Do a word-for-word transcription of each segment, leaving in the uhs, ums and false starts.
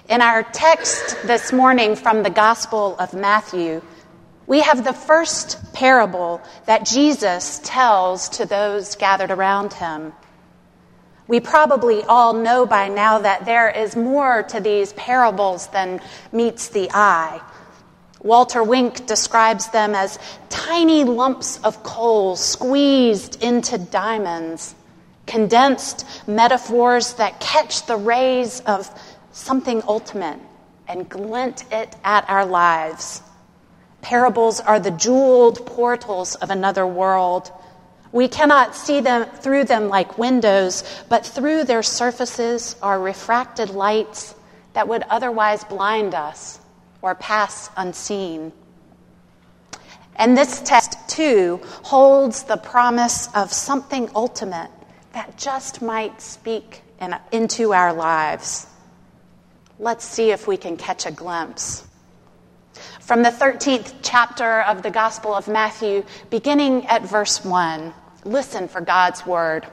In our text this morning from the Gospel of Matthew, we have the first parable that Jesus tells to those gathered around him. We probably all know by now that there is more to these parables than meets the eye. Walter Wink describes them as tiny lumps of coal squeezed into diamonds, condensed metaphors that catch the rays of something ultimate and glint it at our lives. Parables are the jeweled portals of another world. We cannot see them through them like windows, but through their surfaces are refracted lights that would otherwise blind us or pass unseen. And this text, too, holds the promise of something ultimate that just might speak in, into our lives. Let's see if we can catch a glimpse. From the thirteenth chapter of the Gospel of Matthew, beginning at verse one, listen for God's word.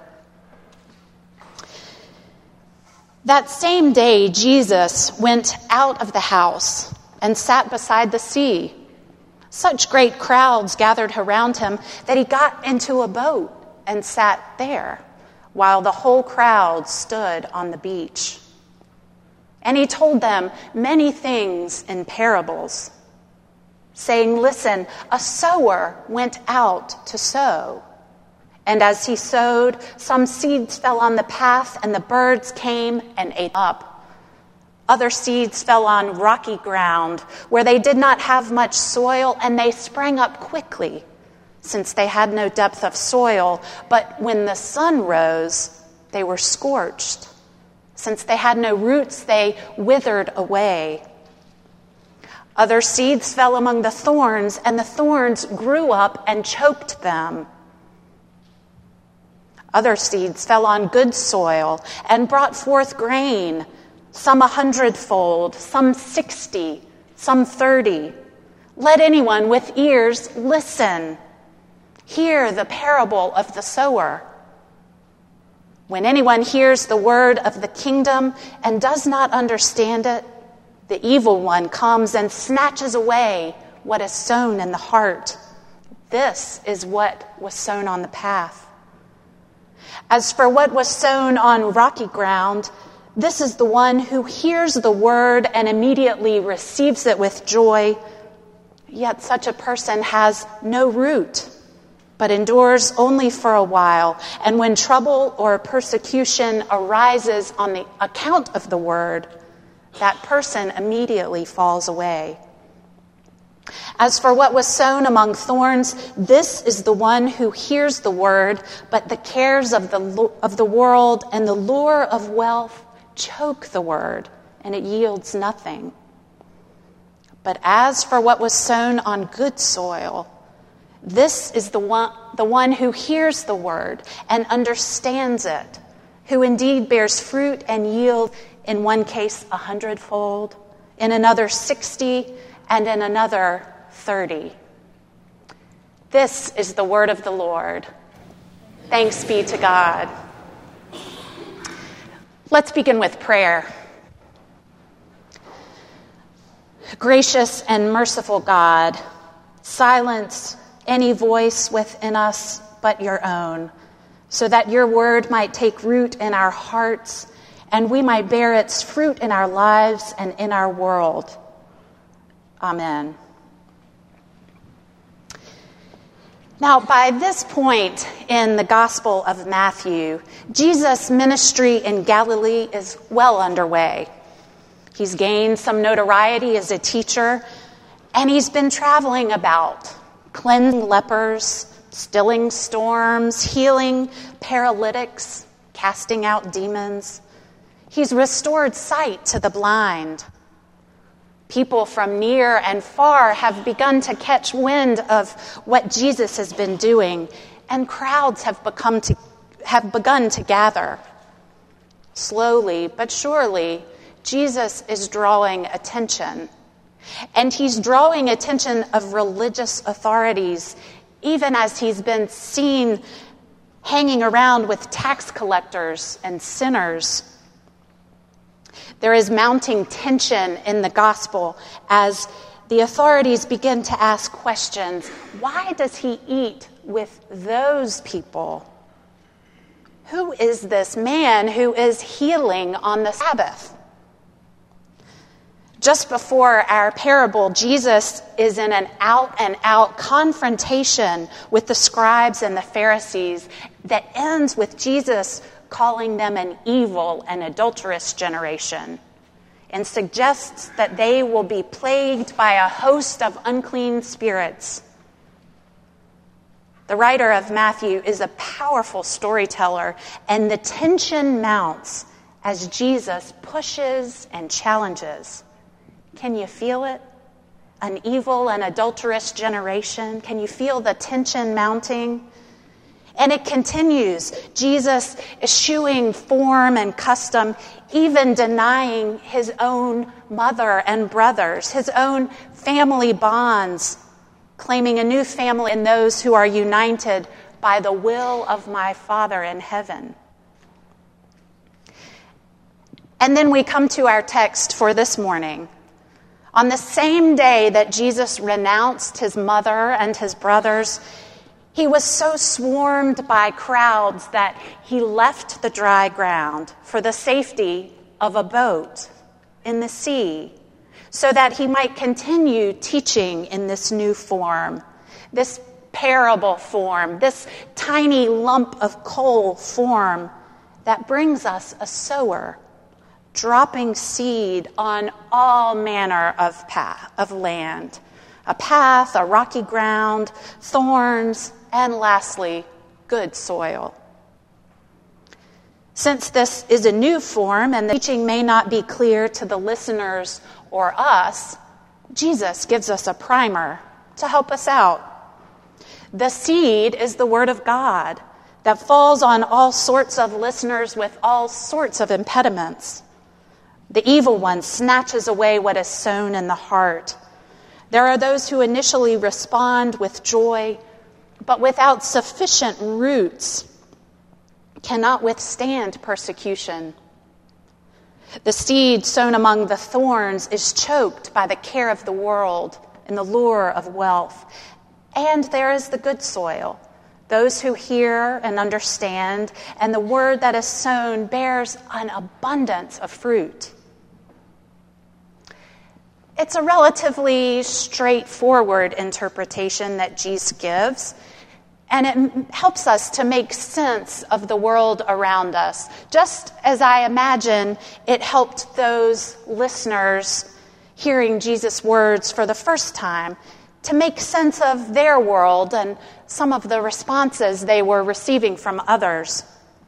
That same day, Jesus went out of the house and sat beside the sea. Such great crowds gathered around him that he got into a boat and sat there, while the whole crowd stood on the beach. And he told them many things in parables, saying, "Listen, a sower went out to sow. And as he sowed, some seeds fell on the path, and the birds came and ate up. Other seeds fell on rocky ground, where they did not have much soil, and they sprang up quickly, since they had no depth of soil. But when the sun rose, they were scorched. Since they had no roots, they withered away. Other seeds fell among the thorns, and the thorns grew up and choked them. Other seeds fell on good soil and brought forth grain, some a hundredfold, some sixty, some thirty. Let anyone with ears listen. Hear the parable of the sower. When anyone hears the word of the kingdom and does not understand it, the evil one comes and snatches away what is sown in the heart. This is what was sown on the path. As for what was sown on rocky ground, this is the one who hears the word and immediately receives it with joy. Yet such a person has no root, but endures only for a while. And when trouble or persecution arises on the account of the word, that person immediately falls away. As for what was sown among thorns, this is the one who hears the word, but the cares of the of the world and the lure of wealth choke the word, and it yields nothing. But as for what was sown on good soil, this is the one, the one who hears the word and understands it, who indeed bears fruit and yield, in one case a hundredfold, in another sixty, and in another thirty. This is the word of the Lord. Thanks be to God. Let's begin with prayer. Gracious and merciful God, silence any voice within us but your own, so that your word might take root in our hearts and we might bear its fruit in our lives and in our world. Amen. Now, by this point in the Gospel of Matthew, Jesus' ministry in Galilee is well underway. He's gained some notoriety as a teacher, and he's been traveling about, cleansing lepers, stilling storms, healing paralytics, casting out demons. He's restored sight to the blind. People from near and far have begun to catch wind of what Jesus has been doing, and crowds have become to, have begun to gather. Slowly but surely, Jesus is drawing attention. And he's drawing attention of religious authorities, even as he's been seen hanging around with tax collectors and sinners. There is mounting tension in the gospel as the authorities begin to ask questions. Why does he eat with those people? Who is this man who is healing on the Sabbath? Just before our parable, Jesus is in an out-and-out confrontation with the scribes and the Pharisees that ends with Jesus calling them an evil and adulterous generation, and suggests that they will be plagued by a host of unclean spirits. The writer of Matthew is a powerful storyteller, and the tension mounts as Jesus pushes and challenges. Can you feel it? An evil and adulterous generation? Can you feel the tension mounting? And it continues. Jesus eschewing form and custom, even denying his own mother and brothers, his own family bonds, claiming a new family in those who are united by the will of my Father in heaven. And then we come to our text for this morning. On the same day that Jesus renounced his mother and his brothers, he was so swarmed by crowds that he left the dry ground for the safety of a boat in the sea, so that he might continue teaching in this new form, this parable form, this tiny lump of coal form that brings us a sower, dropping seed on all manner of path, of land, a path, a rocky ground, thorns, and lastly, good soil. Since this is a new form and the teaching may not be clear to the listeners or us, Jesus gives us a primer to help us out. The seed is the word of God that falls on all sorts of listeners with all sorts of impediments. The evil one snatches away what is sown in the heart. There are those who initially respond with joy, but without sufficient roots, cannot withstand persecution. The seed sown among the thorns is choked by the care of the world and the lure of wealth. And there is the good soil, those who hear and understand, and the word that is sown bears an abundance of fruit. It's a relatively straightforward interpretation that Jesus gives, and it helps us to make sense of the world around us, just as I imagine it helped those listeners hearing Jesus' words for the first time to make sense of their world and some of the responses they were receiving from others.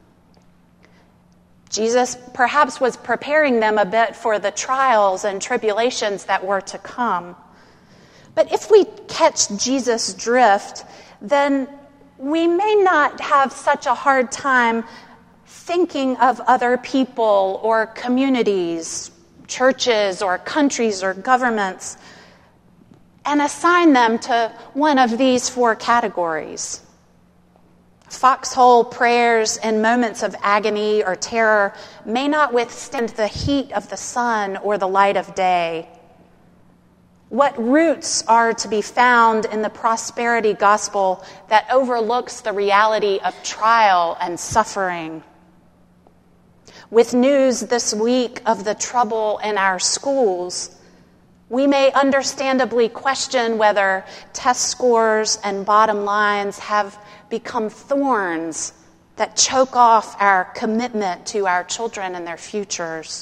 Jesus perhaps was preparing them a bit for the trials and tribulations that were to come. But if we catch Jesus' drift, then we may not have such a hard time thinking of other people or communities, churches or countries or governments, and assign them to one of these four categories. Foxhole prayers in moments of agony or terror may not withstand the heat of the sun or the light of day. What roots are to be found in the prosperity gospel that overlooks the reality of trial and suffering? With news this week of the trouble in our schools, we may understandably question whether test scores and bottom lines have become thorns that choke off our commitment to our children and their futures.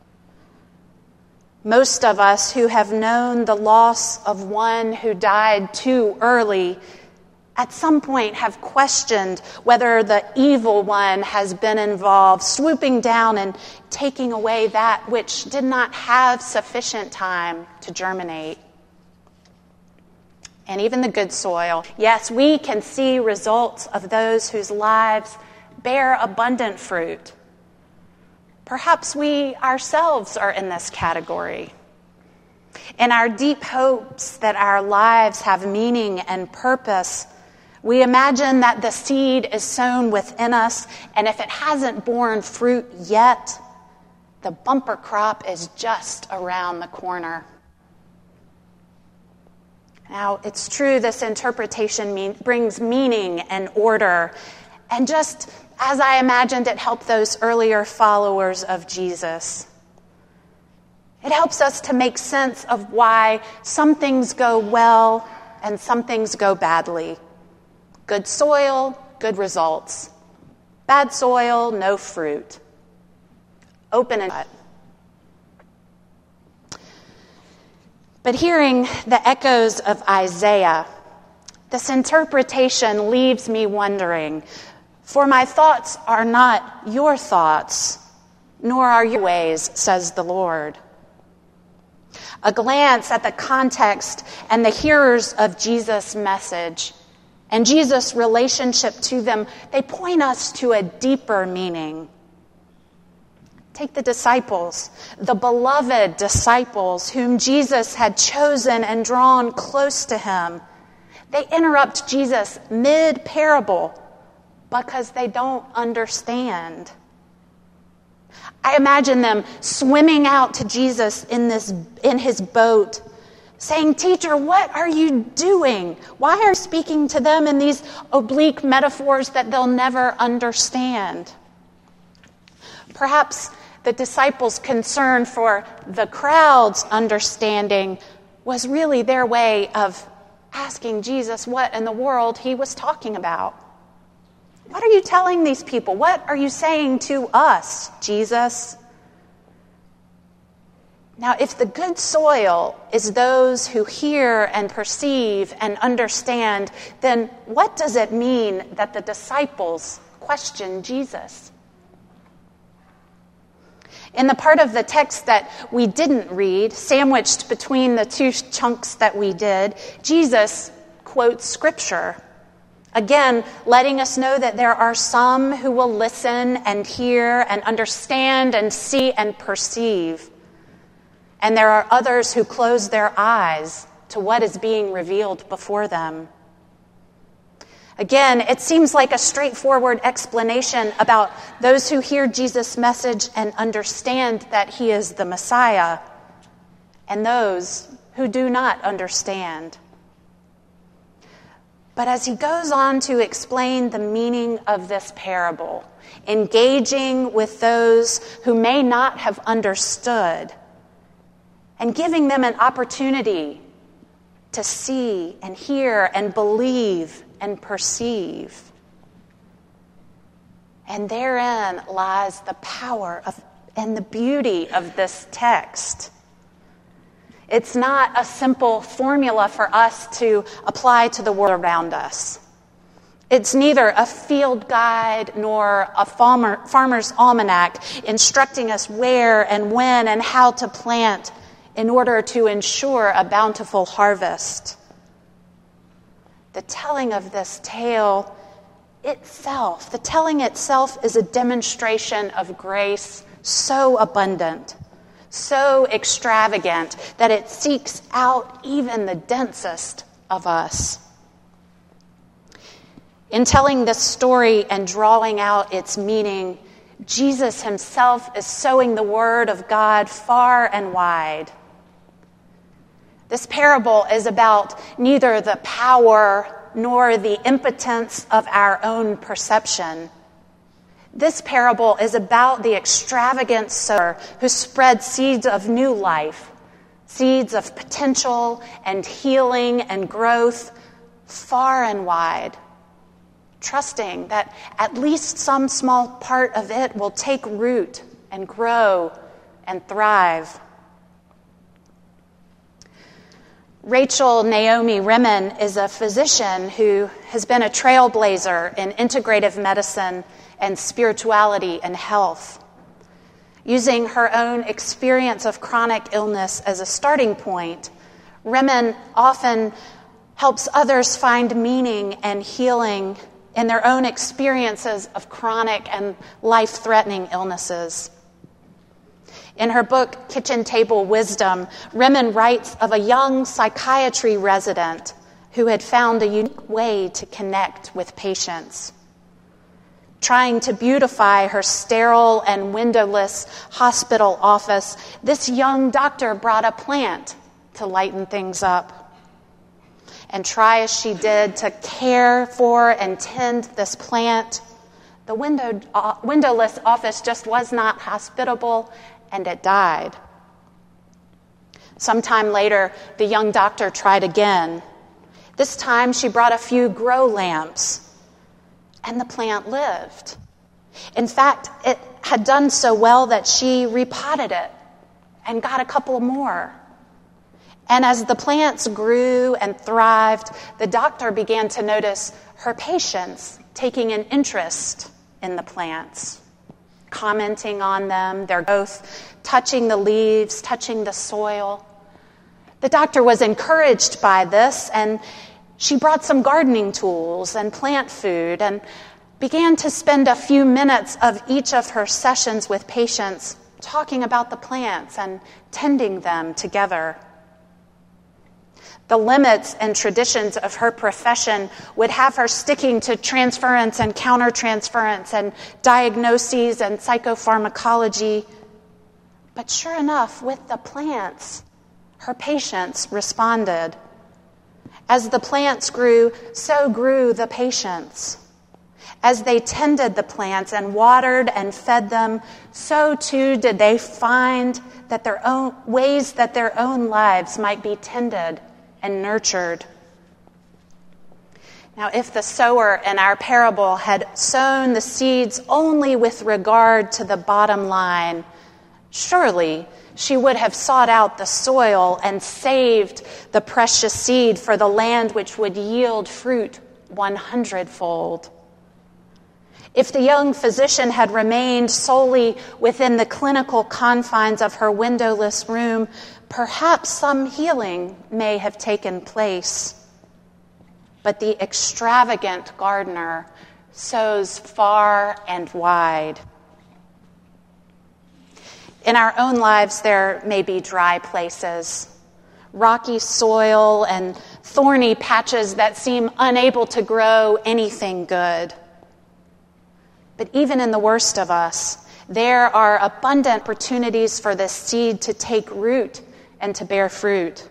Most of us who have known the loss of one who died too early at some point have questioned whether the evil one has been involved, swooping down and taking away that which did not have sufficient time to germinate. And even the good soil. Yes, we can see results of those whose lives bear abundant fruit. Perhaps we ourselves are in this category. In our deep hopes that our lives have meaning and purpose, we imagine that the seed is sown within us, and if it hasn't borne fruit yet, The bumper crop is just around the corner. Now, it's true this interpretation mean, brings meaning and order, and just as I imagined it helped those earlier followers of Jesus. It helps us to make sense of why some things go well and some things go badly. Good soil, good results. Bad soil, no fruit. Open and shut. But hearing the echoes of Isaiah, this interpretation leaves me wondering, for my thoughts are not your thoughts, nor are your ways, says the Lord. A glance at the context and the hearers of Jesus' message and Jesus' relationship to them, they point us to a deeper meaning. Take the disciples, the beloved disciples whom Jesus had chosen and drawn close to him. They interrupt Jesus mid-parable because they don't understand. I imagine them swimming out to Jesus in this in his boat, saying, "Teacher, what are you doing? Why are you speaking to them in these oblique metaphors that they'll never understand?" Perhaps the disciples' concern for the crowd's understanding was really their way of asking Jesus what in the world he was talking about. What are you telling these people? What are you saying to us, Jesus? Now, if the good soil is those who hear and perceive and understand, then what does it mean that the disciples question Jesus? In the part of the text that we didn't read, sandwiched between the two chunks that we did, Jesus quotes Scripture. Again, letting us know that there are some who will listen and hear and understand and see and perceive. And there are others who close their eyes to what is being revealed before them. Again, it seems like a straightforward explanation about those who hear Jesus' message and understand that he is the Messiah, and those who do not understand. But as he goes on to explain the meaning of this parable, engaging with those who may not have understood, and giving them an opportunity to see and hear and believe and perceive. And therein lies the power of and the beauty of this text. It's not a simple formula for us to apply to the world around us. It's neither a field guide nor a farmer, farmer's almanac instructing us where and when and how to plant in order to ensure a bountiful harvest. The telling of this tale itself, the telling itself is a demonstration of grace so abundant, so extravagant, that it seeks out even the densest of us. In telling this story and drawing out its meaning, Jesus himself is sowing the word of God far and wide. This parable is about neither the power nor the impotence of our own perception. This parable is about the extravagant sower who spread seeds of new life, seeds of potential and healing and growth far and wide, trusting that at least some small part of it will take root and grow and thrive. Rachel Naomi Remen is a physician who has been a trailblazer in integrative medicine and spirituality and health. Using her own experience of chronic illness as a starting point, Remen often helps others find meaning and healing in their own experiences of chronic and life-threatening illnesses. In her book, Kitchen Table Wisdom, Remen writes of a young psychiatry resident who had found a unique way to connect with patients. Trying to beautify her sterile and windowless hospital office, this young doctor brought a plant to lighten things up. And try as she did to care for and tend this plant, the windowed, uh, windowless office just was not hospitable, and it died. Sometime later, the young doctor tried again. This time she brought a few grow lamps, and the plant lived. In fact, it had done so well that she repotted it and got a couple more. And as the plants grew and thrived, the doctor began to notice her patients taking an interest in the plants, commenting on them, their growth, touching the leaves, touching the soil. The doctor was encouraged by this, and she brought some gardening tools and plant food and began to spend a few minutes of each of her sessions with patients talking about the plants and tending them together. The limits and traditions of her profession would have her sticking to transference and countertransference and diagnoses and psychopharmacology. But sure enough, with the plants, her patients responded. As the plants grew, so grew the patients. As they tended the plants and watered and fed them, so too did they find that their own ways that their own lives might be tended and nurtured. Now, if the sower in our parable had sown the seeds only with regard to the bottom line, surely she would have sought out the soil and saved the precious seed for the land which would yield fruit one hundredfold. If the young physician had remained solely within the clinical confines of her windowless room, perhaps some healing may have taken place. But the extravagant gardener sows far and wide. In our own lives, there may be dry places, rocky soil, and thorny patches that seem unable to grow anything good. But even in the worst of us, there are abundant opportunities for this seed to take root and to bear fruit.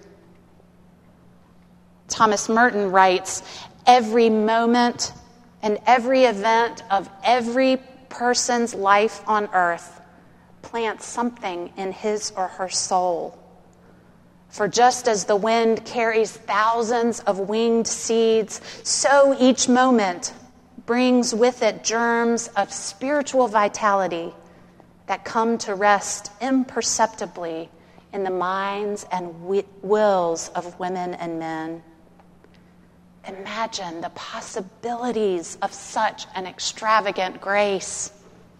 Thomas Merton writes, "Every moment and every event of every person's life on earth plants something in his or her soul. For just as the wind carries thousands of winged seeds, so each moment brings with it germs of spiritual vitality that come to rest imperceptibly in the minds and wills of women and men." Imagine the possibilities of such an extravagant grace.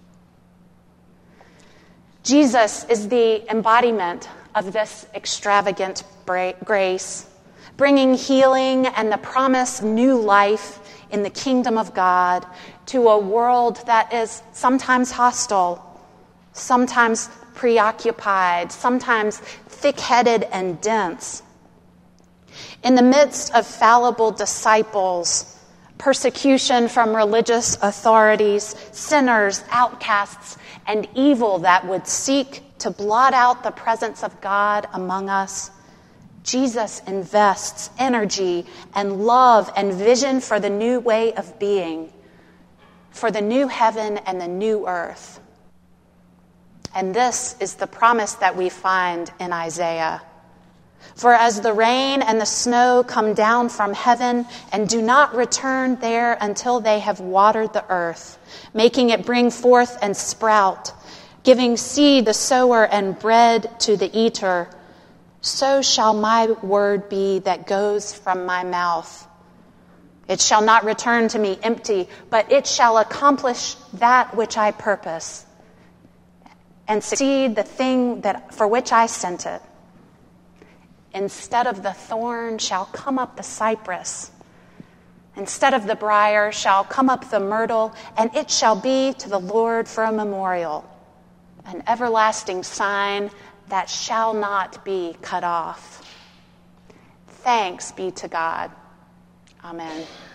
Jesus is the embodiment of this extravagant grace, bringing healing and the promised new life in the kingdom of God to a world that is sometimes hostile, sometimes preoccupied, sometimes thick-headed and dense. In the midst of fallible disciples, persecution from religious authorities, sinners, outcasts, and evil that would seek to blot out the presence of God among us, Jesus invests energy and love and vision for the new way of being, for the new heaven and the new earth. And this is the promise that we find in Isaiah. "For as the rain and the snow come down from heaven and do not return there until they have watered the earth, making it bring forth and sprout, giving seed to the sower and bread to the eater, so shall my word be that goes from my mouth. It shall not return to me empty, but it shall accomplish that which I purpose and succeed the thing that for which I sent it. Instead of the thorn shall come up the cypress. Instead of the briar shall come up the myrtle, and it shall be to the Lord for a memorial, an everlasting sign that shall not be cut off." Thanks be to God. Amen.